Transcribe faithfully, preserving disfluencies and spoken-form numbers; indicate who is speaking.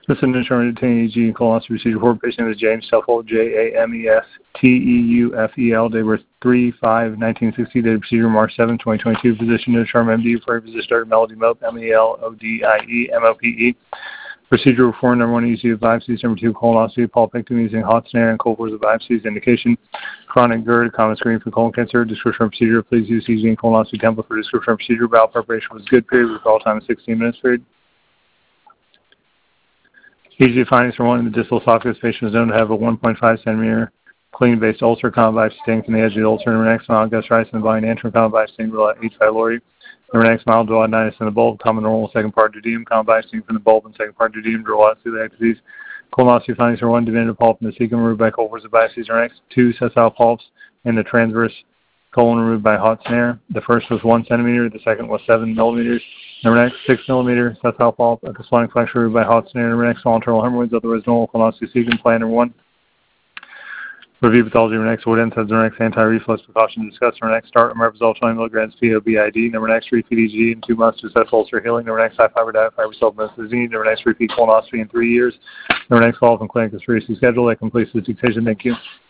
Speaker 1: This is an insurance detaining E G and colonoscopy procedure for patient is James Tuffel, J A M E S T E U F E L. Date birth three five nineteen sixty. Date of procedure March seventh, twenty twenty-two. Physician no charm M D for physician started Melody Mope, M E L O D I E M O P E. Procedure reform number one, E C of biopsies. Number two, colonoscopy, pulpectomy using hot snare and cold course of biopsies. Indication, chronic GERD, common screening for colon cancer. Description of procedure, please use E G and colonoscopy template for description of procedure. Bowel preparation was good period. Withdrawal time is sixteen minutes period. E G findings for one in the distal esophagus. Patient is known to have a one point five centimeter clean-based ulcer, common biopsy staining from the edge of the ulcer. Number next, mild gastritis in the body, antrum, common biopsy staining from the H. pylori. Number next, mild duodenitis in the bulb, common normal, second part duodenum, common biopsy staining from the bulb and second part duodenum, duodenal celiac disease. Colonoscopy findings for one, definitive polyp in the cecum removed by cold course of biopsies. Number next, two sessile polyps in the transverse colon removed by hot snare. The first was one centimeter, the second was seven millimeters. Number next, six millimeter sessile polyp at the splenic flexure removed by hot snare. Number next, small internal hemorrhoids, otherwise normal colonoscopy cecum. Plan number one. Review pathology. Number next, what N SAIDs. Number next, anti-reflux precautions discussed. Number next, start omeprazole twenty milligrams P O B I D. Number next, repeat E G in two months to assess ulcer healing. Number next, high fiber diet, fiber sulfamethazine. Number next, repeat colonoscopy in three years. Number next, follow-up in clinic is previously scheduled. That completes this decision. Thank you.